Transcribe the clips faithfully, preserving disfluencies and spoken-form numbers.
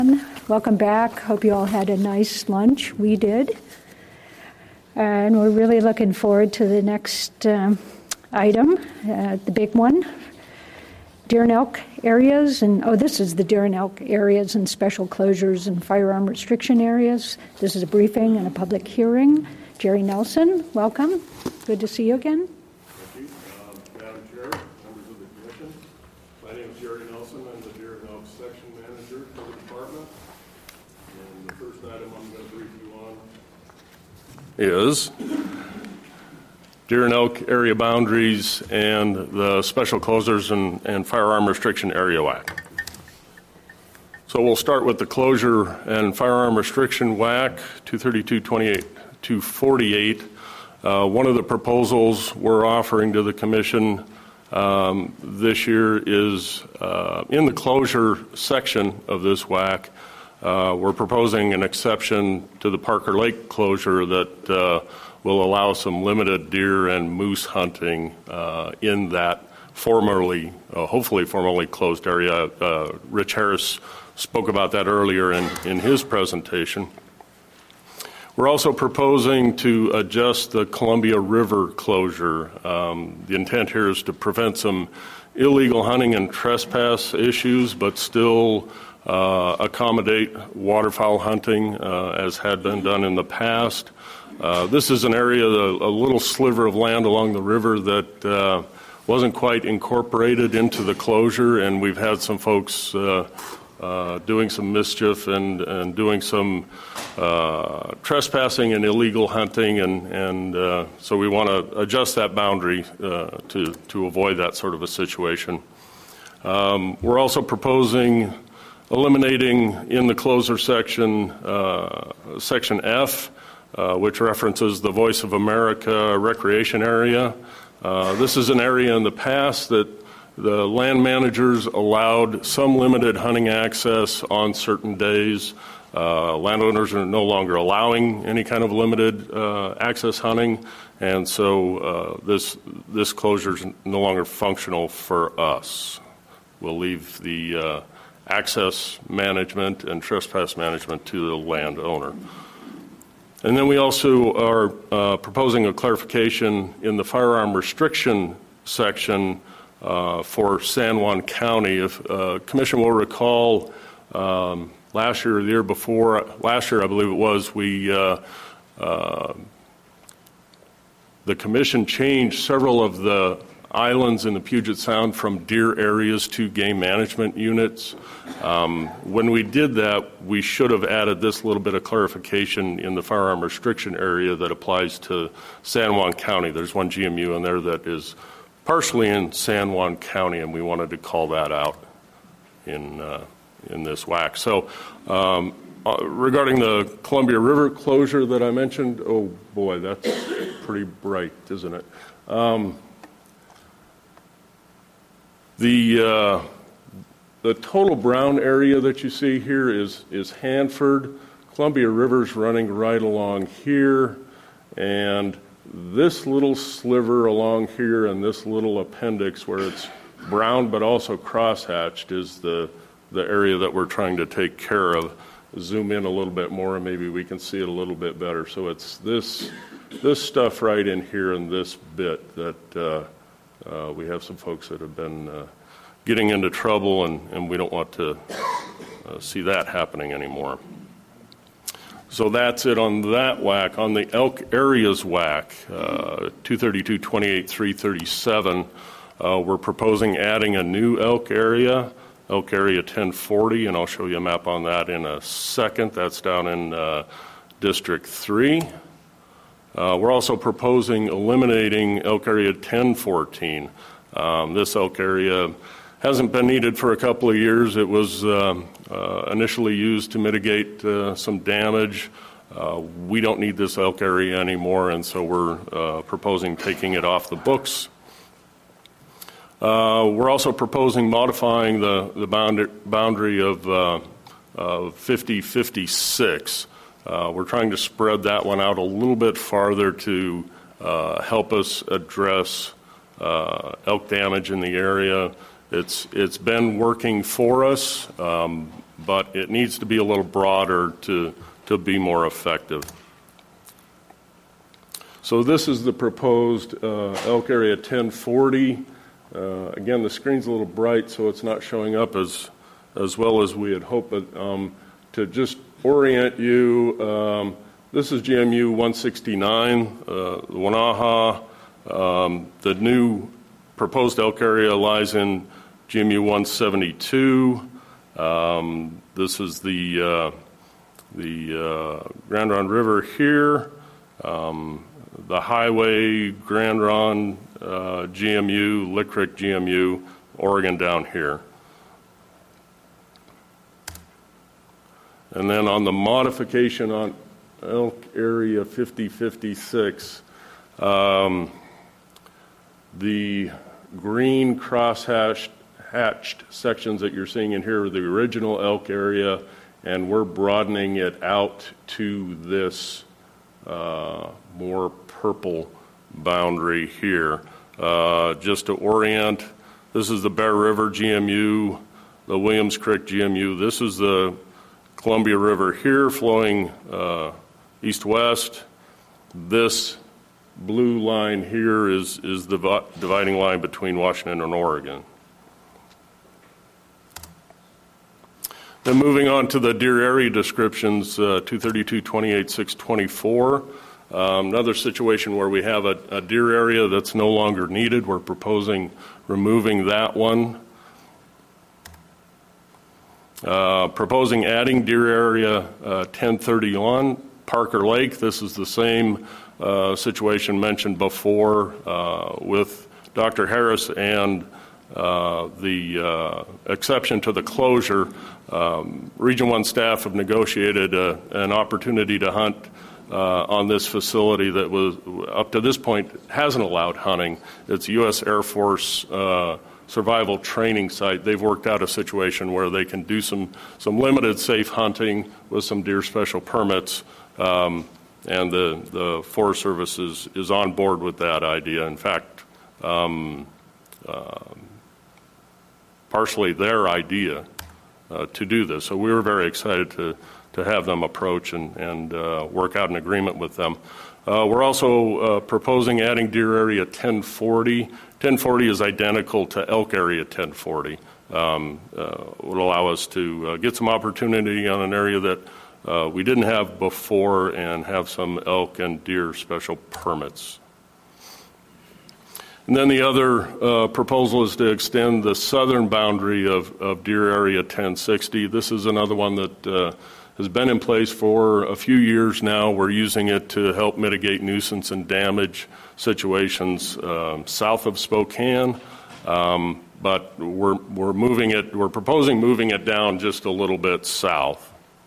Welcome back. Hope you all had a nice lunch. We did. And we're really looking forward to the next um, item, uh, the big one. Deer and elk areas, and oh, this is the deer and elk areas and special closures and firearm restriction areas. This is a briefing and a public hearing. Jerry Nelson, welcome. Good to see you again. Thank you. Um, Madam Chair, members of the Commission, my name is Jerry Nelson. I'm the Deer and Elk Section Manager for the Department. And the first item I'm going to brief you on is deer and elk area boundaries and the special closures and, and firearm restriction area W A C. So we'll start with the closure and firearm restriction W A C two thirty-two twenty-eight two forty-eight. Uh, one of the proposals we're offering to the Commission um, this year is uh, in the closure section of this W A C. Uh, we're proposing an exception to the Parker Lake closure that uh, will allow some limited deer and moose hunting uh, in that formerly, uh, hopefully formerly closed area. Uh, Rich Harris spoke about that earlier in, in his presentation. We're also proposing to adjust the Columbia River closure. Um, the intent here is to prevent some illegal hunting and trespass issues, but still uh, accommodate waterfowl hunting uh, as had been done in the past. Uh, this is an area, a, a little sliver of land along the river that uh, wasn't quite incorporated into the closure, and we've had some folks uh, uh, doing some mischief and, and doing some uh, trespassing and illegal hunting, and, and uh, so we want to adjust that boundary uh, to, to avoid that sort of a situation. Um, we're also proposing eliminating in the closure section, uh, section F, Uh, which references the Voice of America recreation area. Uh, this is an area in the past that the land managers allowed some limited hunting access on certain days. Uh, landowners are no longer allowing any kind of limited uh, access hunting, and so uh, this this closure is no longer functional for us. We'll leave the uh, access management and trespass management to the landowner. And then we also are uh, proposing a clarification in the firearm restriction section uh, for San Juan County. If uh, Commission will recall, um, last year or the year before, last year I believe it was, we uh, uh, the Commission changed several of the islands in the Puget Sound from deer areas to game management units. Um, when we did that, we should have added this little bit of clarification in the firearm restriction area that applies to San Juan County. There's one G M U in there that is partially in San Juan County, and we wanted to call that out in uh, in this W A C. So um, uh, regarding the Columbia River closure that I mentioned, oh boy, that's pretty bright, isn't it? Um, The uh, the total brown area that you see here is is Hanford. Columbia River's running right along here, and this little sliver along here and this little appendix where it's brown but also crosshatched is the the area that we're trying to take care of. Zoom in a little bit more and maybe we can see it a little bit better. So it's this this stuff right in here and this bit that uh, Uh, we have some folks that have been uh, getting into trouble, and, and we don't want to uh, see that happening anymore. So that's it on that W A C. On the elk areas W A C, uh, two thirty-two twenty-eight three thirty-seven, uh, we're proposing adding a new elk area, elk area ten forty, and I'll show you a map on that in a second. That's down in uh, District three. Uh, we're also proposing eliminating elk area ten fourteen. Um, this elk area hasn't been needed for a couple of years. It was um, uh, initially used to mitigate uh, some damage. Uh, we don't need this elk area anymore, and so we're uh, proposing taking it off the books. Uh, we're also proposing modifying the, the bound- boundary of, uh, of fifty fifty-six. Uh, we're trying to spread that one out a little bit farther to uh, help us address uh, elk damage in the area it's it's been working for us, um, but it needs to be a little broader to to be more effective. So this is the proposed uh, elk area ten forty. Uh, again, the screen's a little bright, so it's not showing up as as well as we had hoped. But um, to just orient you, um, this is G M U one sixty-nine, uh, Wanaha. Um, the new proposed elk area lies in G M U one seventy-two. Um, this is the uh, the uh, Grand Ronde River here. Um, the highway, Grand Ronde, uh, G M U, Lick Creek G M U, Oregon down here. And then on the modification on elk area fifty fifty-six, um, the green cross-hatched hatched sections that you're seeing in here are the original elk area, and we're broadening it out to this uh, more purple boundary here. Uh, just to orient, this is the Bear River G M U, the Williams Creek G M U. This is the Columbia River here flowing uh, east-west. This blue line here is, is the vi- dividing line between Washington and Oregon. Then moving on to the deer area descriptions, uh, two thirty-two, twenty-eight, six twenty-four. Um, another situation where we have a, a deer area that's no longer needed. We're proposing removing that one. Uh, proposing adding deer area uh, ten thirty-one, Parker Lake. This is the same uh, situation mentioned before uh, with Doctor Harris and uh, the uh, exception to the closure. Um, Region one staff have negotiated a, an opportunity to hunt uh, on this facility that was, up to this point, hasn't allowed hunting. It's U S Air Force uh, survival training site. They've worked out a situation where they can do some, some limited safe hunting with some deer special permits, um, and the, the Forest Service is, is on board with that idea. In fact, um, uh, partially their idea uh, to do this. So we were very excited to, to have them approach and, and uh, work out an agreement with them. Uh, we're also uh, proposing adding deer area ten forty. ten forty is identical to elk area ten forty. Um, uh, would allow us to uh, get some opportunity on an area that uh, we didn't have before and have some elk and deer special permits. And then the other uh, proposal is to extend the southern boundary of, of deer area ten sixty. This is another one that uh, has been in place for a few years now. We're using it to help mitigate nuisance and damage situations um, south of Spokane, um, but we're we're moving it. We're proposing moving it down just a little bit south.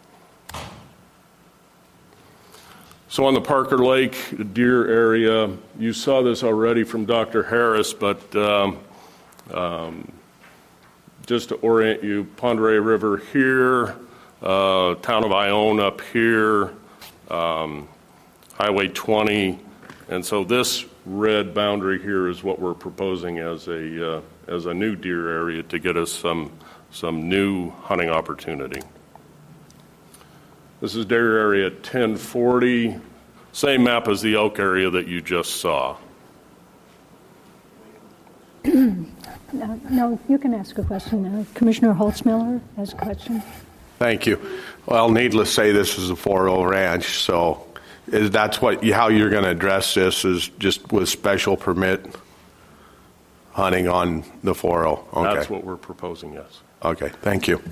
So on the Parker Lake deer area, you saw this already from Doctor Harris, but um, um, just to orient you, Pend Oreille River here, uh, town of Ione up here, um, Highway twenty, and so this red boundary here is what we're proposing as a uh, as a new deer area to get us some some new hunting opportunity. This is deer area ten forty, same map as the elk area that you just saw. No, no, you can ask a question. Uh, Commissioner Holtzmiller has a question. Thank you. Well, needless to say, this is a four oh ranch, so is that's what how you're going to address this is just with special permit hunting on the four oh. Okay. That's what we're proposing, yes. Okay, thank you.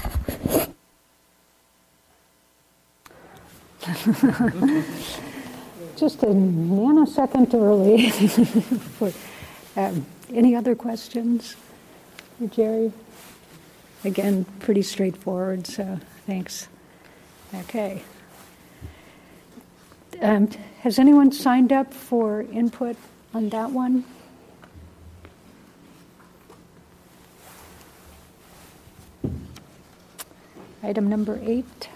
Just a nanosecond early. For, um, any other questions for Jerry? Again, pretty straightforward, so thanks. Okay. Um, has anyone signed up for input on that one? Item number eight.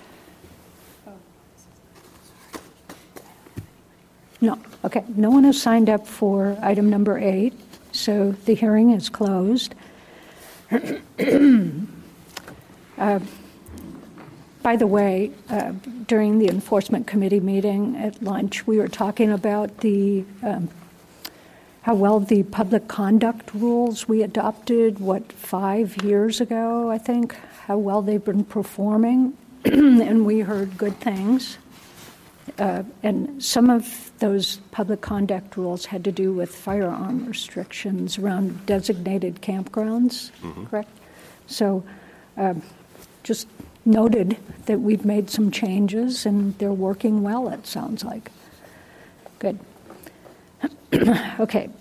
No, okay. No one has signed up for item number eight, so the hearing is closed. uh, by the way, uh, during the enforcement committee meeting at lunch, we were talking about the um, how well the public conduct rules we adopted, what, five years ago, I think, how well they've been performing, and we heard good things. Uh, and some of those public conduct rules had to do with firearm restrictions around designated campgrounds, mm-hmm. correct? So uh, just noted that we've made some changes, and they're working well, it sounds like. Good. Okay.